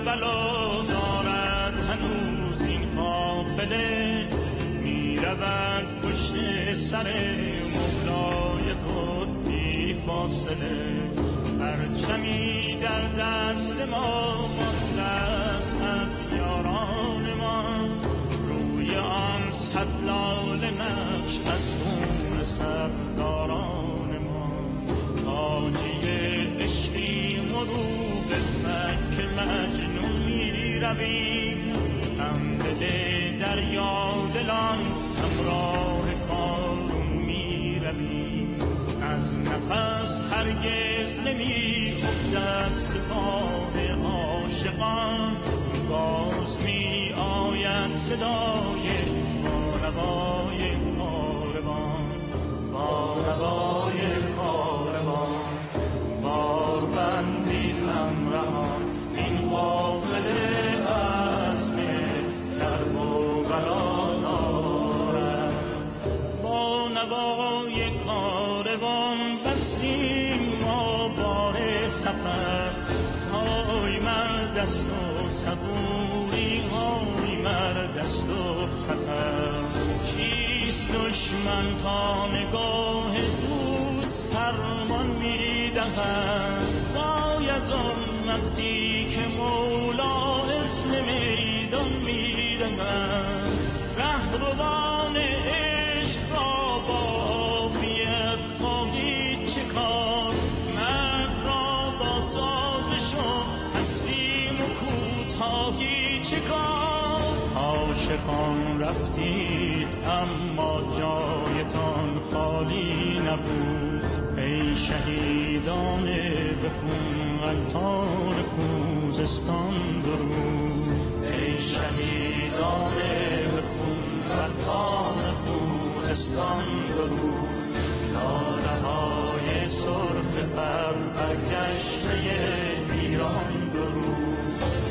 کربلا دارد هنوز این قافله، میرود پشت سر مولای خود بی فاصله. پرچمی در دست ما مانده است از یاران ما، روی آن صد لاله نقش از خون سرداران ما. تاجی عشقیم و رو به مکه مجنون می رویم، هم دل دریا دلان همراه کارون می رویم. از نفس هرگز نمی افتد سپاه عاشقان، باز می آید صدای بانوای کاروان. بانوای کاروان باربندی همراهان، این قافله از درب و بلا دارد. بانوای کاروان بستیم ما بار سفر، های مرد است و صبوری، های مرد است و خطر. چیست دشمن تا نگاه دوست فرمان می دهد، وای از آن وقتی که مولا اسم میدان می دهد. رهروان عشق را با عافیت خواهی چه کار، مرد را با سازش و هستیم و کوتاهی چه کار. عاشقان رفتید اما جایتان خالی نبود، ای شهیدان به خون غلطان خوزستان درود. ای شهیدان به خون غلطان خوزستان درود. لاله های سرخ پر برگشته ایران درود.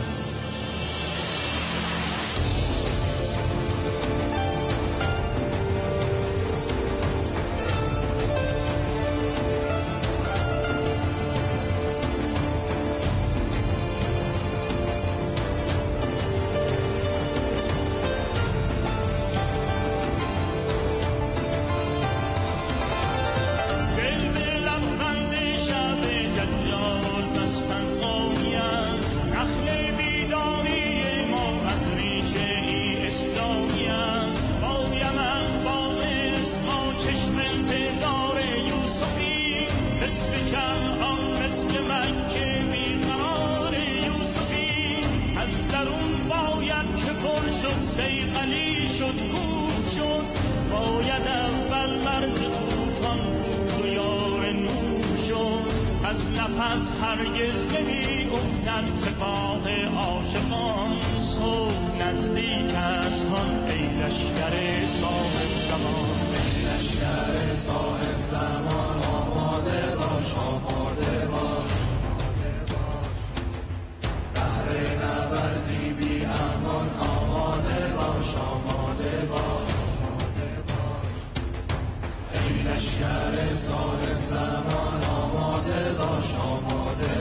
سیغلی شد کوب شد، باید اول مرد طوفان بود و یار نور شد. از نفس هرگز نمی افتد سپاه عاشقان، صبح نزدیک است هان ای لشکر صاحب زمان. ای لشکر صاحب زمان آماده باش، آماده باش. بهر نبردی بی امان آماده باش، آماده باش. ای لشکر صاحب زمان آماده باش، آماده